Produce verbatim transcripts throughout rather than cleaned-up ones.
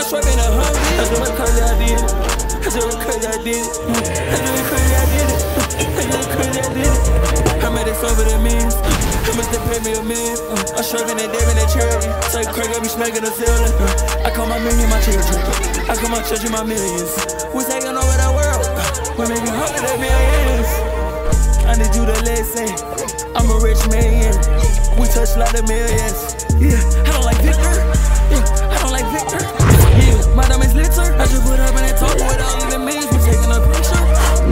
swear in a hundred. That's what crazy I did it. That's what crazy I did it. That's what crazy I did it. That's what crazy I did it. I made it over the means. How much they pay me a million? Uh, I'm shoving that damn in that charity. Say Craig got me smacking the ceiling. Uh, I call my million my children. I call my children my millions. We taking over the world. We're making hundred of millions. I need you to listen. I'm a rich man. We touch a lot of millions. Yeah, I don't like Victor. Yeah, I don't like Victor. Yeah, my diamonds glitter. I just put up in that talk without even means. We taking a picture.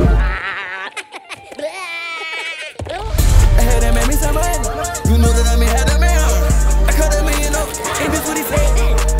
I had that made me some money. You know that I mean had a man. I cut a million up. Ain't this what he said?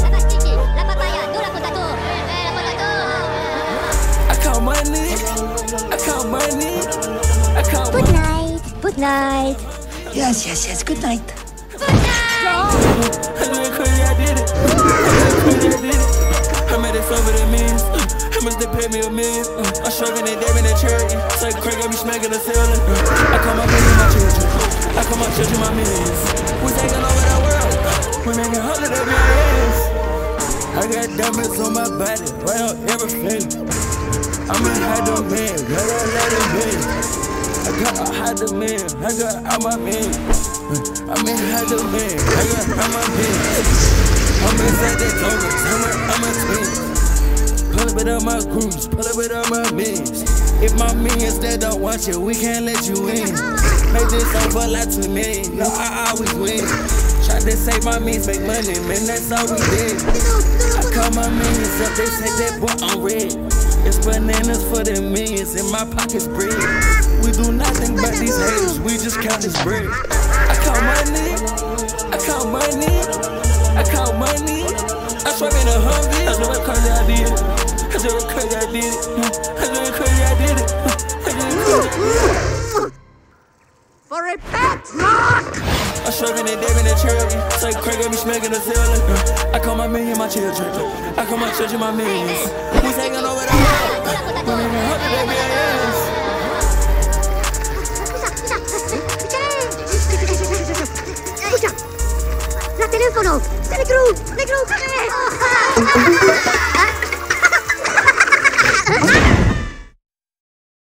I count money. I count money. I count money. Good night. Good night. Yes, yes, yes. Good night. Good night. I do it crazy, I did it. I crazy, I did it. I made it over the means. How much they pay me a million? I'm shoving that damn in that charity. Say Craig got me smacking the ceiling. I call my million my children. I call my children my millions. We taking over the world. We making hundred of millions. I got diamonds on my body, right on everything. I'm in high demand, gotta let it be. I got a high demand, I got all my men. I'm in high demand, I got all my men. I'm inside that Thomas, I'm a, I'm a twin. Pull up it up my grooves, pull up it up my mins. If my minions that don't watch it, we can't let you in. Make this over like to me, no, I always win. Try to save my means, make money, man, that's all we did. I call my minions up, they say that boy I'm red. It's bananas for the millions, in my pocket's bread. We do nothing but these haters, we just count this bread. I count money, I count money, I count money. I swear in a hundred, that's what crazy I did it. That's what crazy I did it. That's what crazy I did it. For a pet rock! I'm shoving that damn in that charity. Say Craig got me smacking the ceiling. I call my million my children. I call my children my millions. We say